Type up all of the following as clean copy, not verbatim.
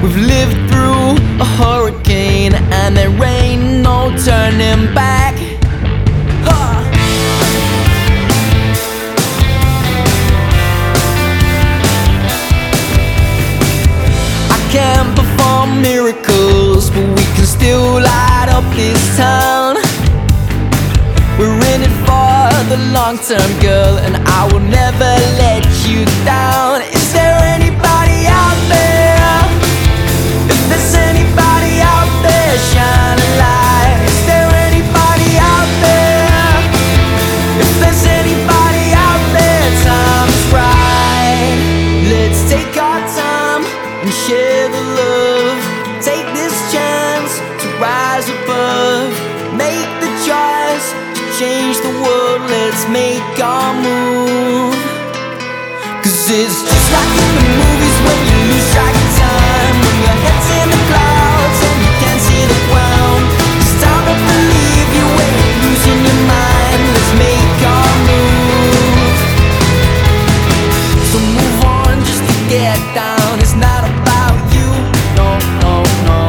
We've lived through a hurricane and there ain't no turning back. I can't perform miracles, but we can still light up this town. We're in it for the long term, girl, and I will never let you down. Is there anybody out there? If there's anybody out there, shine a light. Is there anybody out there? If there's anybody out there, time's right. Let's take our time and share the love. Take this chance to rise above. Make the choice to change the world. Let's make our move. 'Cause it's just like in the movies when you lose track of time, when your head's in the clouds and you can't see the ground. It's time to believe you ain't losing your mind. Let's make our move. So move on just to get down. It's not about you, no, no, no.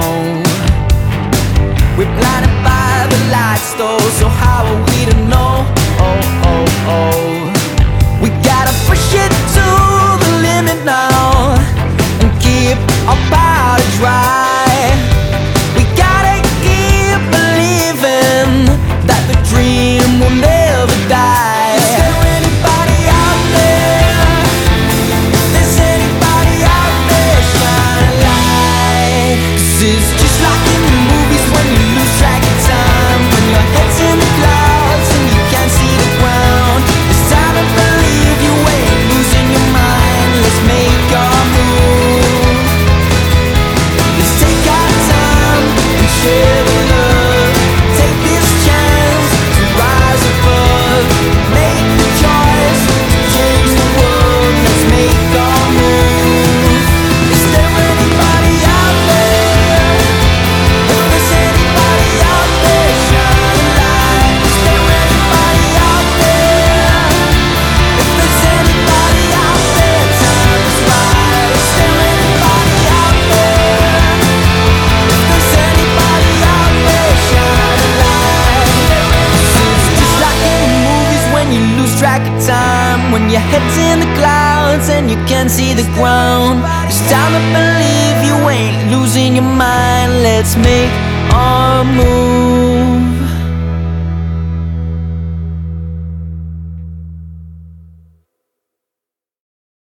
We're blinded by the lights though, so how are we to know? Oh, oh, oh. We gotta push it to the limit now and keep our powder dry. We gotta keep believing that the dream will never die. Is there anybody out there? If there's anybody out there, shine a light. 'Cause it's just like in the movies when you lose track of time, when your head's in the clouds and you can't see the ground. It's time to believe you ain't losing your mind. Let's make our move. Let's take our time and share the love. Take this chance to rise above. Make the choice to change the world. Let's make our move. Is there anybody out there? If there's anybody out there, shine a light. Is there anybody out there? If there's anybody out there, time is right. Is there anybody out there? If there's anybody out there, shine a light. It's just like in the movies when you lose track of time, when your head's in the clouds and you can't see the ground. It's time to believe you ain't losing your mind. Let's make our move.